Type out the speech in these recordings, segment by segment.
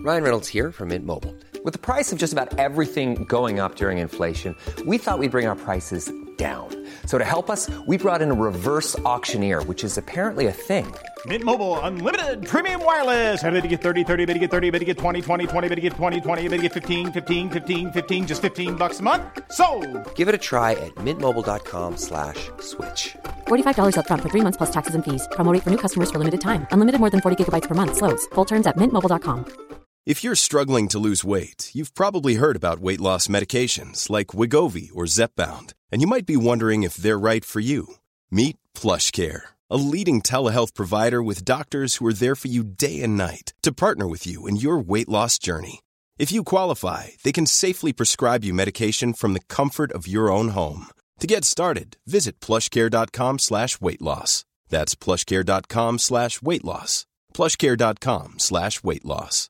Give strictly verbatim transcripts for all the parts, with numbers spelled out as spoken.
Ryan Reynolds here from Mint Mobile. With the price of just about everything going up during inflation, we thought we'd bring our prices down. So to help us, we brought in a reverse auctioneer, which is apparently a thing. Mint Mobile Unlimited Premium Wireless. How to get thirty, thirty, how to get thirty, how to get twenty, twenty, twenty, how to get twenty, twenty, how to get fifteen, fifteen, fifteen, fifteen, just fifteen bucks a month? Sold! Give it a try at mintmobile.com slash switch. forty-five dollars up front for three months plus taxes and fees. Promo rate for new customers for limited time. Unlimited more than forty gigabytes per month. Slows full terms at mint mobile dot com. If you're struggling to lose weight, you've probably heard about weight loss medications like Wegovy or Zepbound, and you might be wondering if they're right for you. Meet PlushCare, a leading telehealth provider with doctors who are there for you day and night to partner with you in your weight loss journey. If you qualify, they can safely prescribe you medication from the comfort of your own home. To get started, visit plushcare.com slash weight loss. That's plushcare.com slash weight loss. plushcare.com slash weight loss.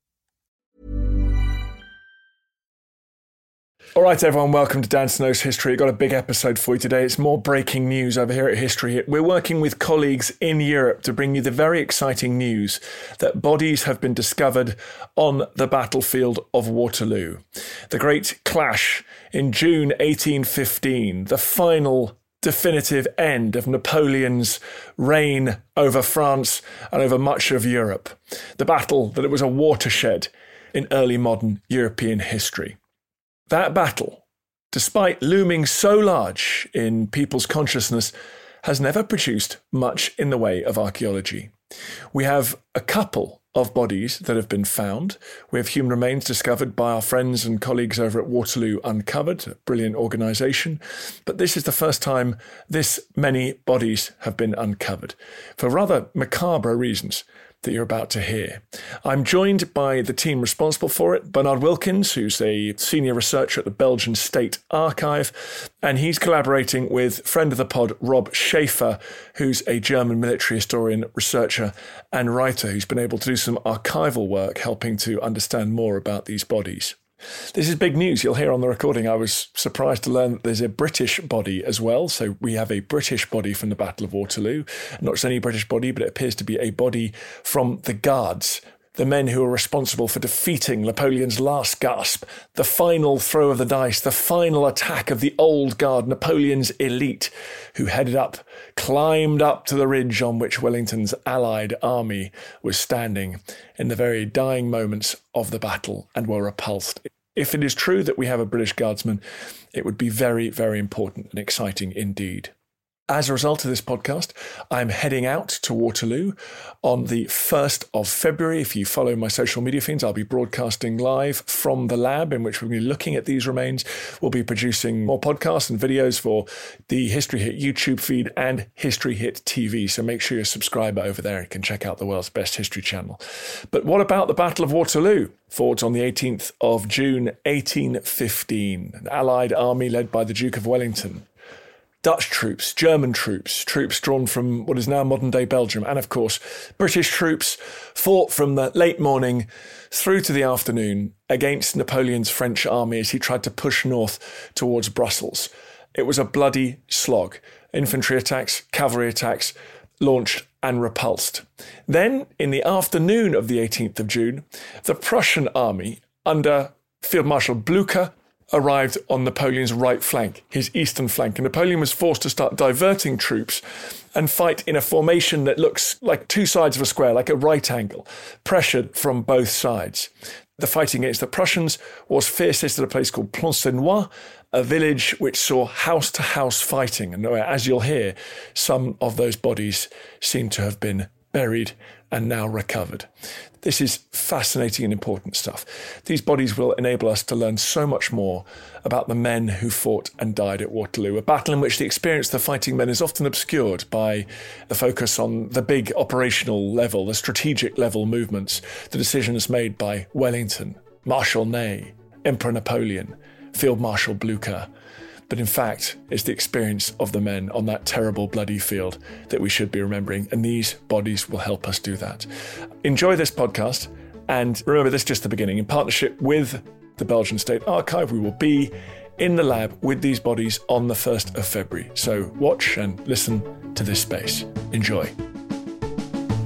All right, everyone, welcome to Dan Snow's History. We've got a big episode for you today. It's more breaking news over here at History Hit. We're working with colleagues in Europe to bring you the very exciting news that bodies have been discovered on the battlefield of Waterloo. The great clash in June eighteen fifteen, the final definitive end of Napoleon's reign over France and over much of Europe. The battle that it was a watershed in early modern European history. That battle, despite looming so large in people's consciousness, has never produced much in the way of archaeology. We have a couple of bodies that have been found. We have human remains discovered by our friends and colleagues over at Waterloo Uncovered, a brilliant organisation. But this is the first time this many bodies have been uncovered, for rather macabre reasons that you're about to hear. I'm joined by the team responsible for it, Bernard Wilkins, who's a senior researcher at the Belgian State Archive, and he's collaborating with friend of the pod, Rob Schaefer, who's a German military historian, researcher, and writer who's been able to do some archival work helping to understand more about these bodies. This is big news. You'll hear on the recording, I was surprised to learn that there's a British body as well. So we have a British body from the Battle of Waterloo. Not just any British body, but it appears to be a body from the Guards, the men who are responsible for defeating Napoleon's last gasp, the final throw of the dice, the final attack of the old guard, Napoleon's elite, who headed up, climbed up to the ridge on which Wellington's allied army was standing in the very dying moments of the battle and were repulsed. If it is true that we have a British Guardsman, it would be very, very important and exciting indeed. As a result of this podcast, I'm heading out to Waterloo on the first of February. If you follow my social media feeds, I'll be broadcasting live from the lab in which we'll be looking at these remains. We'll be producing more podcasts and videos for the History Hit YouTube feed and History Hit T V. So make sure you're a subscriber over there and can check out the world's best history channel. But what about the Battle of Waterloo? Fought on the eighteenth of June, eighteen fifteen. An Allied army led by the Duke of Wellington. Dutch troops, German troops, troops drawn from what is now modern-day Belgium, and of course, British troops fought from the late morning through to the afternoon against Napoleon's French army as he tried to push north towards Brussels. It was a bloody slog. Infantry attacks, cavalry attacks, launched and repulsed. Then, in the afternoon of the eighteenth of June, the Prussian army, under Field Marshal Blücher, arrived on Napoleon's right flank, his eastern flank, and Napoleon was forced to start diverting troops and fight in a formation that looks like two sides of a square, like a right angle, pressured from both sides. The fighting against the Prussians was fiercest at a place called Plancenoit, a village which saw house-to-house fighting, and as you'll hear, some of those bodies seem to have been buried and now recovered. This is fascinating and important stuff. These bodies will enable us to learn so much more about the men who fought and died at Waterloo, a battle in which the experience of the fighting men is often obscured by the focus on the big operational level, the strategic level movements, the decisions made by Wellington, Marshal Ney, Emperor Napoleon, Field Marshal Blücher. But in fact, it's the experience of the men on that terrible bloody field that we should be remembering, and these bodies will help us do that. Enjoy this podcast, and remember, this is just the beginning. In partnership with the Belgian State Archive, we will be in the lab with these bodies on the first of February. So watch and listen to this space. Enjoy.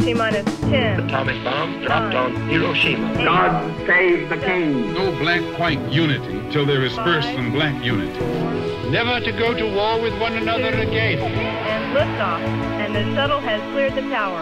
T-minus ten. Atomic bomb dropped nine, on Hiroshima. eight, God save the king. No black-white unity till there is first and black unity. Never to go to war with one another two, again. And liftoff, and the shuttle has cleared the tower.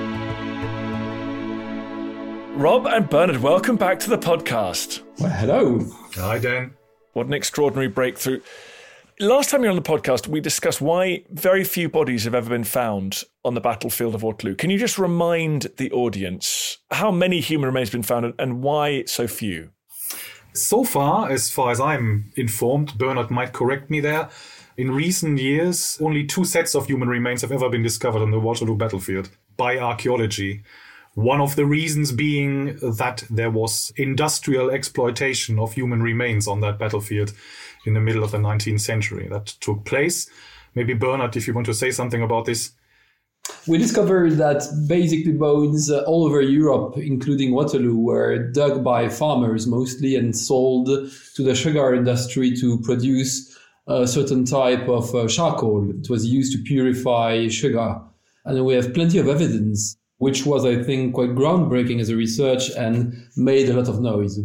Rob and Bernard, welcome back to the podcast. Well, hello. Hi, Dan. What an extraordinary breakthrough. Last time you were on the podcast, we discussed why very few bodies have ever been found on the battlefield of Waterloo. Can you just remind the audience how many human remains have been found and why so few? So far, as far as I'm informed, Bernard might correct me there, in recent years, only two sets of human remains have ever been discovered on the Waterloo battlefield by archaeology. One of the reasons being that there was industrial exploitation of human remains on that battlefield in the middle of the nineteenth century. That took place. Maybe Bernard, if you want to say something about this. We discovered that basically bones uh, all over Europe, including Waterloo, were dug by farmers mostly and sold to the sugar industry to produce a certain type of uh, charcoal. It was used to purify sugar. And we have plenty of evidence, which was, I think, quite groundbreaking as a research and made a lot of noise.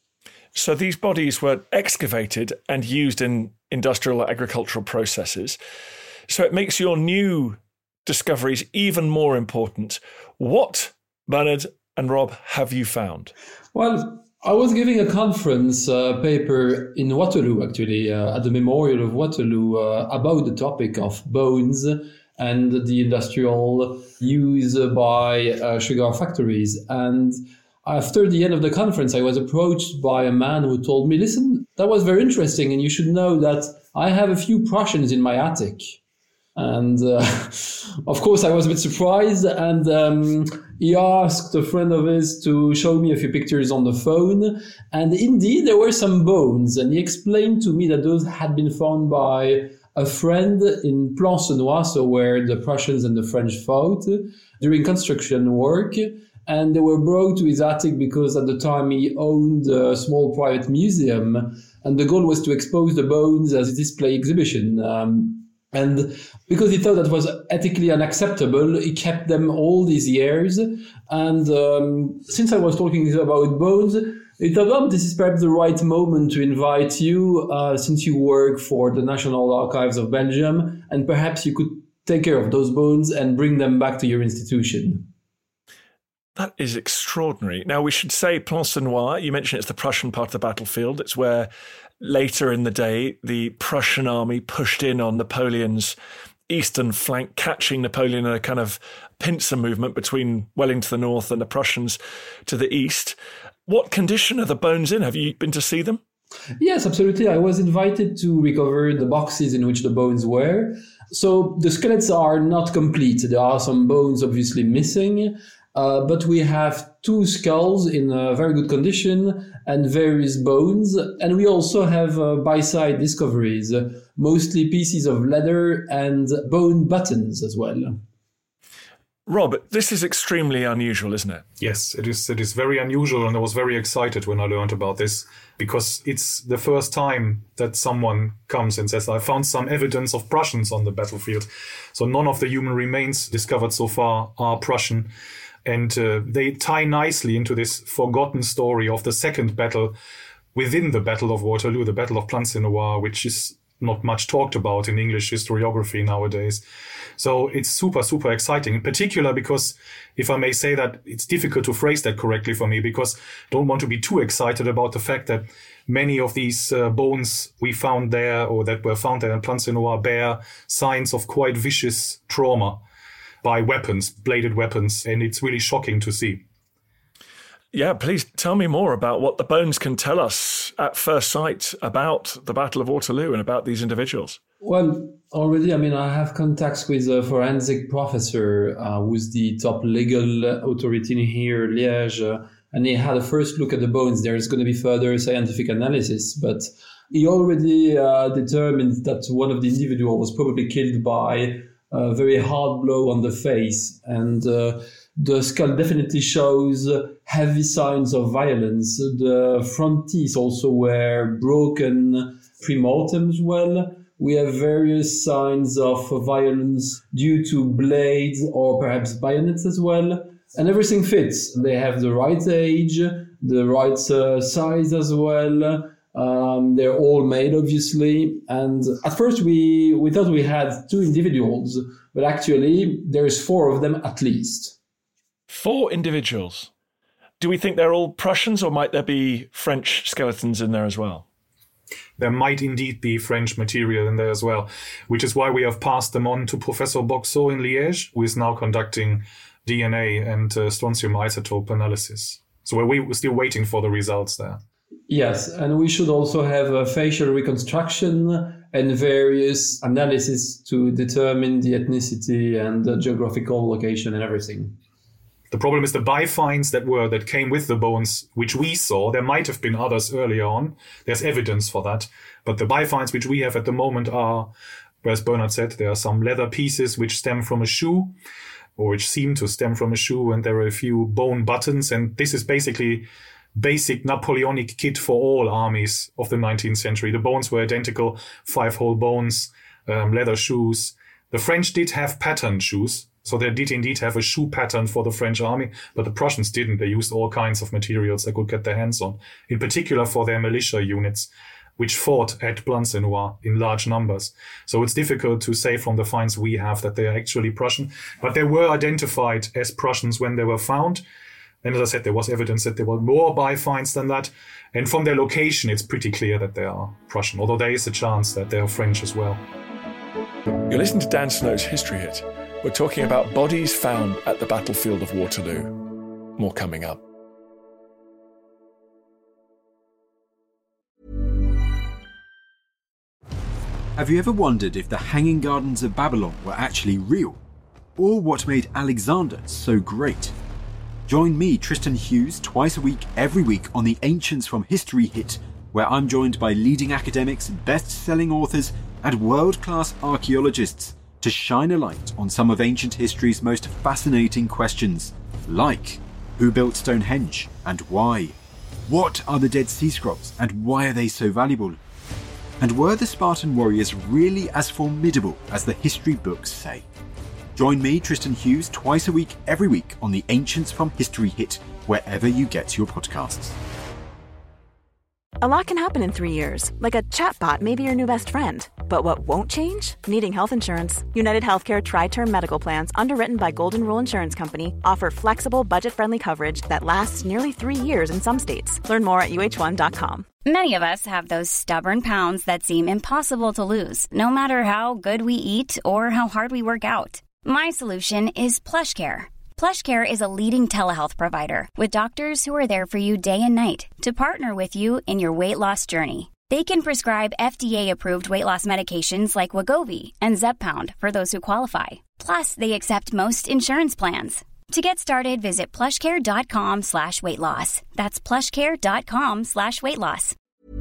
So these bodies were excavated and used in industrial agricultural processes. So it makes your new discoveries even more important. What, Bernard and Rob, have you found? Well, I was giving a conference uh, paper in Waterloo, actually, uh, at the Memorial of Waterloo, uh, about the topic of bones and the industrial use by uh, sugar factories. And after the end of the conference, I was approached by a man who told me, listen, that was very interesting, and you should know that I have a few Prussians in my attic. And uh, of course, I was a bit surprised, and um, he asked a friend of his to show me a few pictures on the phone. And indeed, there were some bones, and he explained to me that those had been found by a friend in Plancenoit, so where the Prussians and the French fought, during construction work. And they were brought to his attic because at the time he owned a small private museum. And the goal was to expose the bones as a display exhibition. Um, and because he thought that was ethically unacceptable, he kept them all these years. And um, since I was talking about bones, he thought, oh, this is perhaps the right moment to invite you, uh, since you work for the National Archives of Belgium, and perhaps you could take care of those bones and bring them back to your institution. That is extraordinary. Now, we should say Plancenoit, you mentioned it's the Prussian part of the battlefield. It's where later in the day, the Prussian army pushed in on Napoleon's eastern flank, catching Napoleon in a kind of pincer movement between Wellington to the north and the Prussians to the east. What condition are the bones in? Have you been to see them? Yes, absolutely. I was invited to recover the boxes in which the bones were. So the skeletons are not complete. There are some bones obviously missing. Uh, but we have two skulls in a very good condition and various bones. And we also have uh, by-side discoveries, uh, mostly pieces of leather and bone buttons as well. Rob, this is extremely unusual, isn't it? Yes, it is. It is very unusual, and I was very excited when I learned about this, because it's the first time that someone comes and says, I found some evidence of Prussians on the battlefield. So none of the human remains discovered so far are Prussian. And uh, they tie nicely into this forgotten story of the second battle within the Battle of Waterloo, the Battle of Plancenoit, which is not much talked about in English historiography nowadays. So it's super, super exciting, in particular because, if I may say that, it's difficult to phrase that correctly for me, because I don't want to be too excited about the fact that many of these uh, bones we found there, or that were found there in Plancenoit, bear signs of quite vicious trauma by weapons, bladed weapons, and it's really shocking to see. Yeah, please tell me more about what the bones can tell us at first sight about the Battle of Waterloo and about these individuals. Well, already, I mean, I have contacts with a forensic professor uh, who's the top legal authority in here, Liège, uh, and he had a first look at the bones. There is going to be further scientific analysis, but he already uh, determined that one of the individuals was probably killed by a very hard blow on the face, and uh, the skull definitely shows heavy signs of violence. The front teeth also were broken pre-mortem as well, We have various signs of violence due to blades or perhaps bayonets as well. And everything fits. They have the right age, the right uh, size as well. Um, they're all made, obviously. And at first we, we thought we had two individuals, but actually there's four of them at least. Four individuals. Do we think they're all Prussians, or might there be French skeletons in there as well? There might indeed be French material in there as well, which is why we have passed them on to Professor Boxot in Liège, who is now conducting D N A and uh, strontium isotope analysis. So we're, we're still waiting for the results there. Yes, and we should also have a facial reconstruction and various analysis to determine the ethnicity and the geographical location and everything. The problem is the bifinds that were that came with the bones, which we saw. There might have been others earlier on. There's evidence for that. But the bifinds which we have at the moment are, as Bernard said, there are some leather pieces which stem from a shoe, or which seem to stem from a shoe, and there are a few bone buttons. And this is basically basic Napoleonic kit for all armies of the nineteenth century. The bones were identical, five-hole bones, um, leather shoes. The French did have patterned shoes. So they did indeed have a shoe pattern for the French army, but the Prussians didn't. They used all kinds of materials they could get their hands on, in particular for their militia units, which fought at Plancenoit in large numbers. So it's difficult to say from the finds we have that they are actually Prussian, but they were identified as Prussians when they were found. And as I said, there was evidence that there were more bifinds than that. And from their location, it's pretty clear that they are Prussian, although there is a chance that they are French as well. You're listening to Dan Snow's History Hit. We're talking about bodies found at the battlefield of Waterloo. More coming up. Have you ever wondered if the Hanging Gardens of Babylon were actually real? Or what made Alexander so great? Join me, Tristan Hughes, twice a week, every week on the Ancients from History Hit, where I'm joined by leading academics, best-selling authors, and world-class archaeologists to shine a light on some of ancient history's most fascinating questions, like who built Stonehenge and why? What are the Dead Sea Scrolls and why are they so valuable? And were the Spartan warriors really as formidable as the history books say? Join me, Tristan Hughes, twice a week, every week on the Ancients from History Hit, wherever you get your podcasts. A lot can happen in three years, like a chatbot may be your new best friend. But what won't change? Needing health insurance. United Healthcare Tri-Term Medical Plans, underwritten by Golden Rule Insurance Company, offer flexible, budget-friendly coverage that lasts nearly three years in some states. Learn more at U H one dot com. Many of us have those stubborn pounds that seem impossible to lose, no matter how good we eat or how hard we work out. My solution is PlushCare. PlushCare is a leading telehealth provider with doctors who are there for you day and night to partner with you in your weight loss journey. They can prescribe F D A-approved weight loss medications like Wegovy and Zepbound for those who qualify. Plus, they accept most insurance plans. To get started, visit plushcare.com slash weight loss. That's plushcare.com slash weight loss.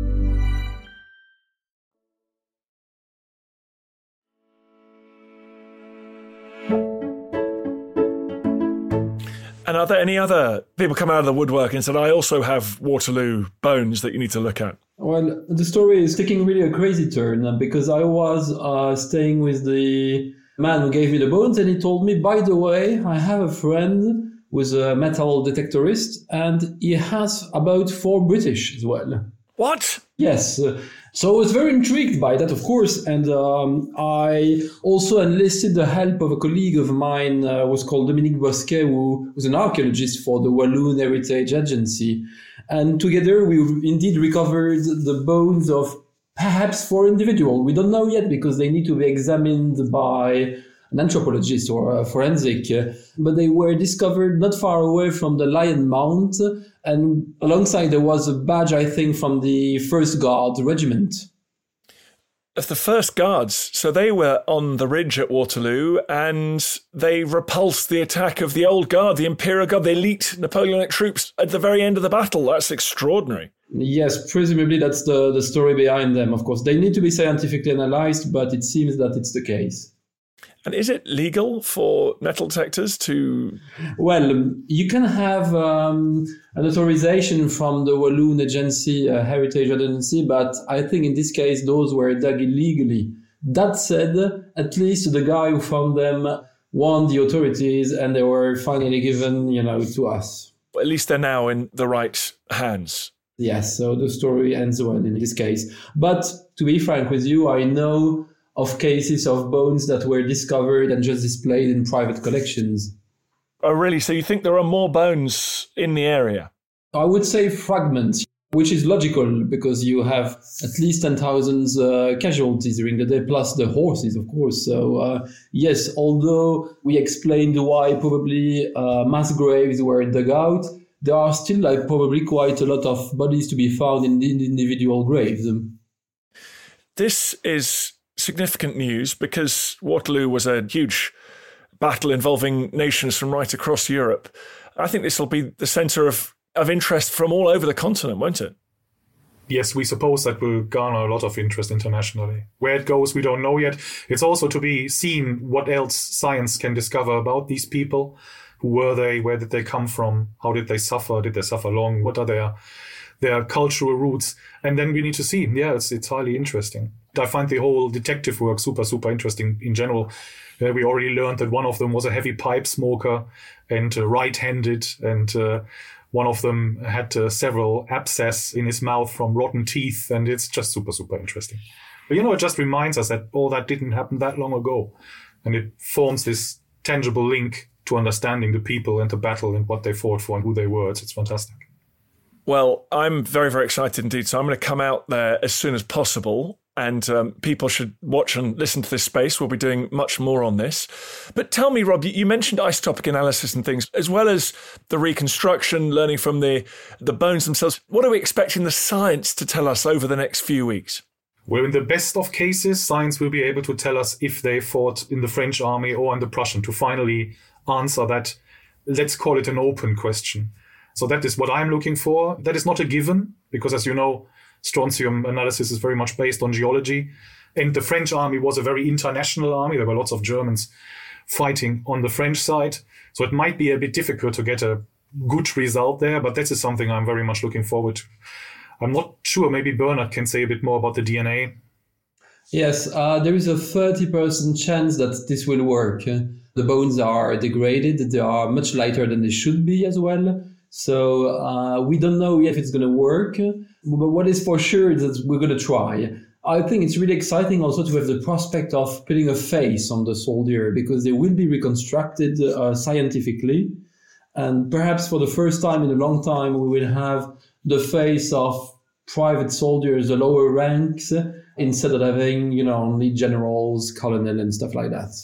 And are there any other people come out of the woodwork and said, I also have Waterloo bones that you need to look at? Well, the story is taking really a crazy turn because I was uh, staying with the man who gave me the bones and he told me, by the way, I have a friend who's a metal detectorist and he has about four British as well. What? Yes. So I was very intrigued by that, of course, and um, I also enlisted the help of a colleague of mine uh, who was called Dominique Bosquet, who was an archaeologist for the Walloon Heritage Agency. And together we indeed recovered the bones of perhaps four individuals. We don't know yet because they need to be examined by an anthropologist or a forensic, but they were discovered not far away from the Lion Mount, and alongside there was a badge, I think, from the First Guard Regiment. Of the First Guards, so they were on the ridge at Waterloo and they repulsed the attack of the Old Guard, the Imperial Guard, the elite Napoleonic troops at the very end of the battle. That's extraordinary. Yes, presumably that's the, the story behind them, of course. They need to be scientifically analysed, but it seems that it's the case. And is it legal for metal detectors to... Well, you can have um, an authorization from the Walloon Agency, uh, Heritage Agency, but I think in this case those were dug illegally. That said, at least the guy who found them warned the authorities and they were finally given, you know, to us. At least they're now in the right hands. Yes, so the story ends well in this case. But to be frank with you, I know of cases of bones that were discovered and just displayed in private collections. Oh, really? So you think there are more bones in the area? I would say fragments, which is logical because you have at least ten thousand uh, casualties during the day, plus the horses, of course. So, uh, yes, although we explained why probably uh, mass graves were dug out, there are still like probably quite a lot of bodies to be found in the individual graves. This is significant news because Waterloo was a huge battle involving nations from right across Europe. I think this will be the centre of, of interest from all over the continent, won't it? Yes, we suppose that will garner a lot of interest internationally. Where it goes, we don't know yet. It's also to be seen what else science can discover about these people. Who were they? Where did they come from? How did they suffer? Did they suffer long? What are their their cultural roots? And then we need to see. Yeah, it's it's highly interesting. I find the whole detective work super, super interesting in general. Uh, we already learned that one of them was a heavy pipe smoker and uh, right-handed, and uh, one of them had uh, several abscesses in his mouth from rotten teeth, and it's just super, super interesting. But, you know, it just reminds us that all that didn't happen that long ago, and it forms this tangible link to understanding the people and the battle and what they fought for and who they were. It's, it's fantastic. Well, I'm very, very excited indeed. So I'm going to come out there as soon as possible. And um, people should watch and listen to this space. We'll be doing much more on this. But tell me, Rob, you mentioned isotopic analysis and things, as well as the reconstruction, learning from the, the bones themselves. What are we expecting the science to tell us over the next few weeks? Well, in the best of cases, science will be able to tell us if they fought in the French army or in the Prussian, to finally answer that, let's call it an open question. So that is what I'm looking for. That is not a given, because as you know, strontium analysis is very much based on geology. And the French army was a very international army. There were lots of Germans fighting on the French side. So it might be a bit difficult to get a good result there, but that is something I'm very much looking forward to. I'm not sure, maybe Bernard can say a bit more about the D N A. Yes, uh, there is a thirty percent chance that this will work. The bones are degraded. They are much lighter than they should be as well. So uh, we don't know if it's going to work. But what is for sure is that we're going to try. I think it's really exciting also to have the prospect of putting a face on the soldier, because they will be reconstructed uh, scientifically. And perhaps for the first time in a long time, we will have the face of private soldiers, the lower ranks, instead of having, you know, only generals, colonel and stuff like that.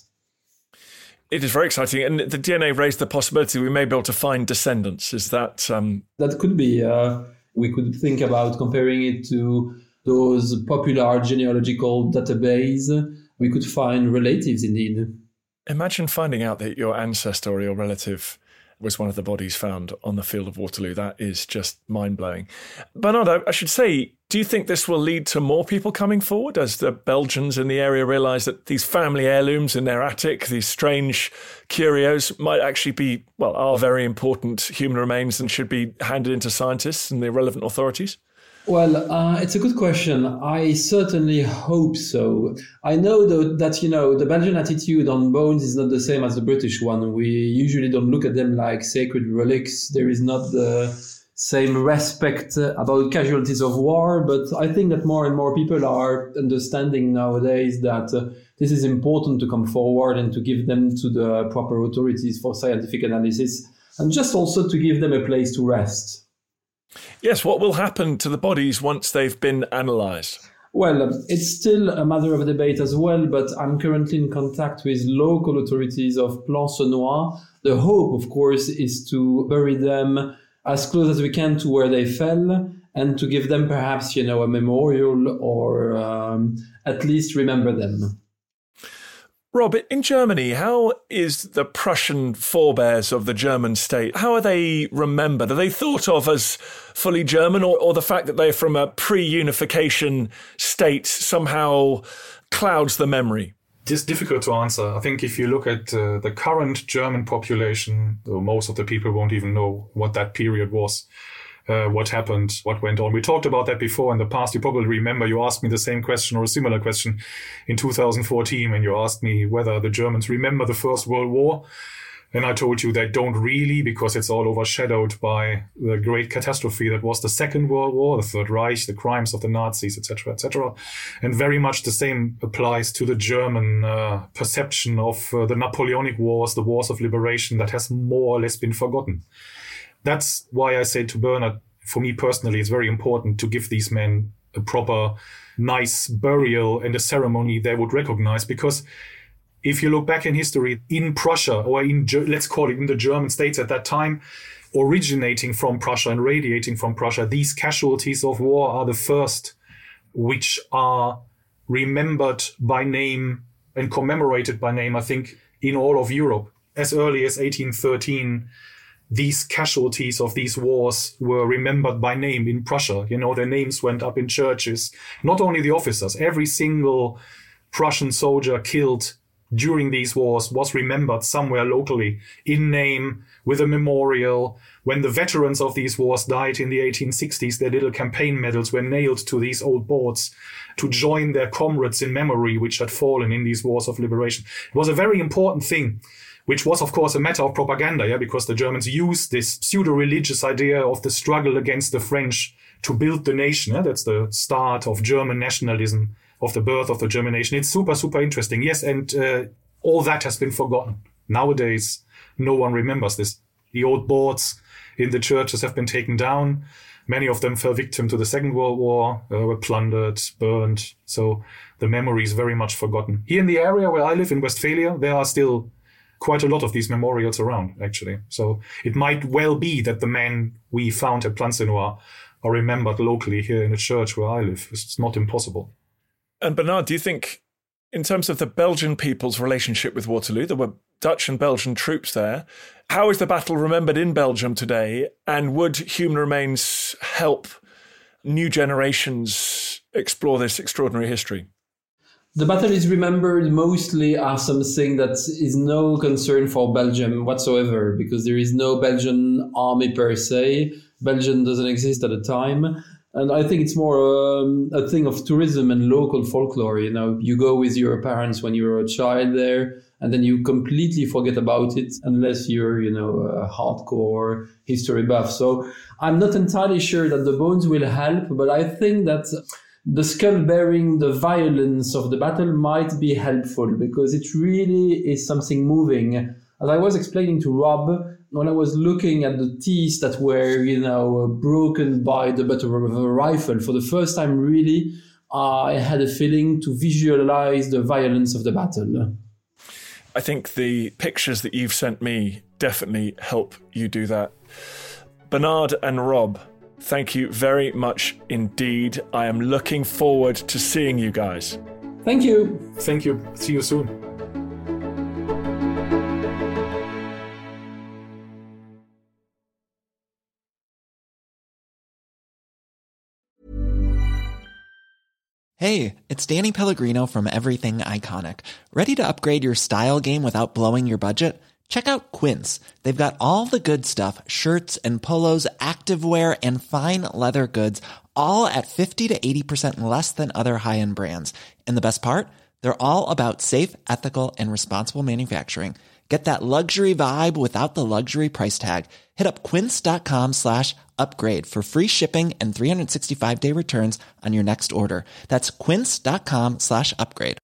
It is very exciting. And the D N A raised the possibility we may be able to find descendants. Is that... Um... That could be... Uh, we could think about comparing it to those popular genealogical database. We could find relatives indeed. Imagine finding out that your ancestor or your relative was one of the bodies found on the field of Waterloo. That is just mind-blowing. Bernard, I should say, do you think this will lead to more people coming forward as the Belgians in the area realise that these family heirlooms in their attic, these strange curios, might actually be, well, are very important human remains and should be handed into scientists and the relevant authorities? Well, uh, it's a good question. I certainly hope so. I know though that, you know, the Belgian attitude on bones is not the same as the British one. We usually don't look at them like sacred relics. There is not the same respect about casualties of war, but I think that more and more people are understanding nowadays that uh, this is important to come forward and to give them to the proper authorities for scientific analysis, and just also to give them a place to rest. Yes, what will happen to the bodies once they've been analysed? Well, it's still a matter of debate as well, but I'm currently in contact with local authorities of Plancenoit. The hope, of course, is to bury them as close as we can to where they fell, and to give them perhaps, you know, a memorial, or um, at least remember them. Rob, in Germany, how is the Prussian forebears of the German state, how are they remembered? Are they thought of as fully German, or, or the fact that they're from a pre-unification state somehow clouds the memory? It's difficult to answer. I think if you look at uh, the current German population, most of the people won't even know what that period was. uh, what happened, what went on. We talked about that before in the past. You probably remember you asked me the same question or a similar question in two thousand fourteen when you asked me whether the Germans remember the First World War. And I told you they don't really, because it's all overshadowed by the great catastrophe that was the Second World War, the Third Reich, the crimes of the Nazis, et cetera, et cetera. And very much the same applies to the German uh, perception of uh, the Napoleonic Wars, the wars of liberation, that has more or less been forgotten. That's why I say to Bernard, for me personally, it's very important to give these men a proper, nice burial and a ceremony they would recognize, because if you look back in history, in Prussia, or in, let's call it in the German states at that time, originating from Prussia and radiating from Prussia, these casualties of war are the first which are remembered by name and commemorated by name, I think, in all of Europe. As early as eighteen thirteen, these casualties of these wars were remembered by name in Prussia. You know, their names went up in churches. Not only the officers, every single Prussian soldier killed during these wars was remembered somewhere locally in name, with a memorial. When the veterans of these wars died in the eighteen sixties, their little campaign medals were nailed to these old boards to join their comrades in memory which had fallen in these wars of liberation. It was a very important thing, which was, of course, a matter of propaganda, yeah, because the Germans used this pseudo-religious idea of the struggle against the French to build the nation. Yeah? That's the start of German nationalism, of the birth of the German nation. It's super, super interesting. Yes, and uh, all that has been forgotten. Nowadays, no one remembers this. The old boards in the churches have been taken down. Many of them fell victim to the Second World War, uh, were plundered, burned. So the memory is very much forgotten. Here in the area where I live, in Westphalia, there are still quite a lot of these memorials around, actually. So it might well be that the men we found at Plancenoit are remembered locally here in the church where I live. It's not impossible. And Bernard, do you think, in terms of the Belgian people's relationship with Waterloo, there were Dutch and Belgian troops there, how is the battle remembered in Belgium today? And would human remains help new generations explore this extraordinary history? The battle is remembered mostly as something that is no concern for Belgium whatsoever, because there is no Belgian army per se. Belgium doesn't exist at the time. And I think it's more um, a thing of tourism and local folklore. You know, you go with your parents when you're a child there, and then you completely forget about it unless you're, you know, a hardcore history buff. So I'm not entirely sure that the bones will help, but I think that the skull bearing the violence of the battle might be helpful, because it really is something moving. As I was explaining to Rob, when I was looking at the teeth that were, you know, broken by the butt of a rifle, for the first time, really, I had a feeling to visualize the violence of the battle. I think the pictures that you've sent me definitely help you do that. Bernard and Rob, thank you very much indeed. I am looking forward to seeing you guys. Thank you. Thank you. See you soon. Hey, it's Danny Pellegrino from Everything Iconic. Ready to upgrade your style game without blowing your budget? Check out Quince. They've got all the good stuff, shirts and polos, activewear, and fine leather goods, all at fifty to eighty percent less than other high-end brands. And the best part? They're all about safe, ethical, and responsible manufacturing. Get that luxury vibe without the luxury price tag. Hit up quince.com slash upgrade for free shipping and three sixty-five day returns on your next order. That's quince.com slash upgrade.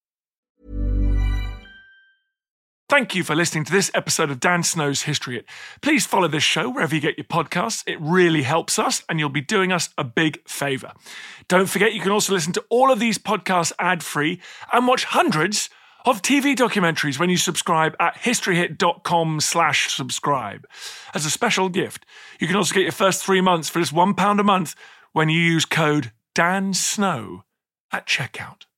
Thank you for listening to this episode of Dan Snow's History Hit. Please follow this show wherever you get your podcasts. It really helps us, and you'll be doing us a big favour. Don't forget, you can also listen to all of these podcasts ad-free and watch hundreds of T V documentaries when you subscribe at historyhit.com slash subscribe. As a special gift, you can also get your first three months for just one pound a month when you use code DANSNOW at checkout.